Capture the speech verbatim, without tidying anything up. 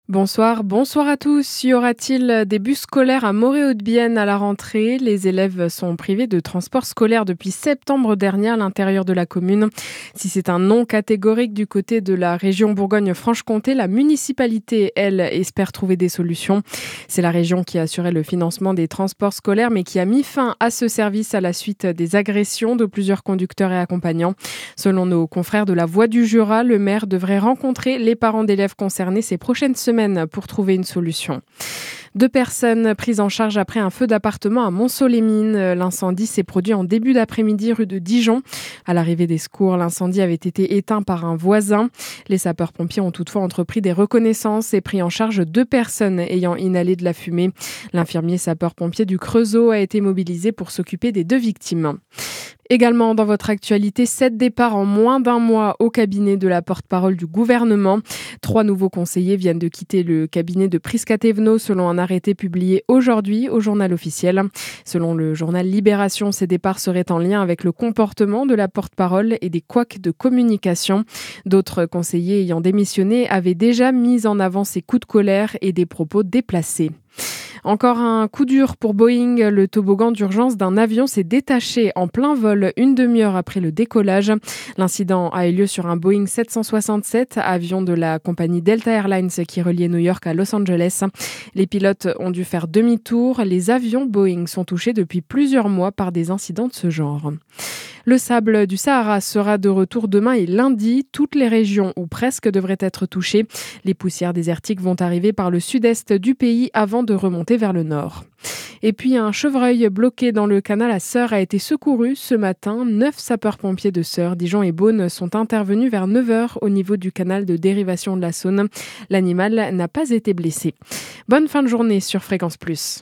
Bonsoir, bonsoir à tous. Y aura-t-il des bus scolaires à Moret-Haute-Bienne à la rentrée? Les élèves sont privés de transport scolaire depuis septembre dernier à l'intérieur de la commune. Si c'est un non catégorique du côté de la région Bourgogne-Franche-Comté, la municipalité, elle, espère trouver des solutions. C'est la région qui a assuré le financement des transports scolaires, mais qui a mis fin à ce service à la suite des agressions de plusieurs conducteurs et accompagnants. Selon nos confrères de la Voix du Jura, le maire devrait rencontrer les parents d'élèves concernés ces prochaines semaines pour trouver une solution. Deux personnes prises en charge après un feu d'appartement à Montceau-les-Mines. L'incendie s'est produit en début d'après-midi rue de Dijon. À l'arrivée des secours, l'incendie avait été éteint par un voisin. Les sapeurs-pompiers ont toutefois entrepris des reconnaissances et pris en charge deux personnes ayant inhalé de la fumée. L'infirmier sapeur-pompier du Creusot a été mobilisé pour s'occuper des deux victimes. Également dans votre actualité, sept départs en moins d'un mois au cabinet de la porte-parole du gouvernement. Trois nouveaux conseillers viennent de quitter le cabinet de Prisca Thévenot selon un arrêté publié aujourd'hui au journal officiel. Selon le journal Libération, ces départs seraient en lien avec le comportement de la porte-parole et des couacs de communication. D'autres conseillers ayant démissionné avaient déjà mis en avant ces coups de colère et des propos déplacés. Encore un coup dur pour Boeing. Le toboggan d'urgence d'un avion s'est détaché en plein vol une demi-heure après le décollage. L'incident a eu lieu sur un Boeing sept cent soixante-sept, avion de la compagnie Delta Airlines qui reliait New York à Los Angeles. Les pilotes ont dû faire demi-tour. Les avions Boeing sont touchés depuis plusieurs mois par des incidents de ce genre. Le sable du Sahara sera de retour demain et lundi. Toutes les régions ou presque devraient être touchées. Les poussières désertiques vont arriver par le sud-est du pays avant de remonter vers le nord. Et puis un chevreuil bloqué dans le canal à Sœurs a été secouru ce matin. Neuf sapeurs-pompiers de Sœurs, Dijon et Beaune sont intervenus vers neuf heures au niveau du canal de dérivation de la Saône. L'animal n'a pas été blessé. Bonne fin de journée sur Fréquence Plus.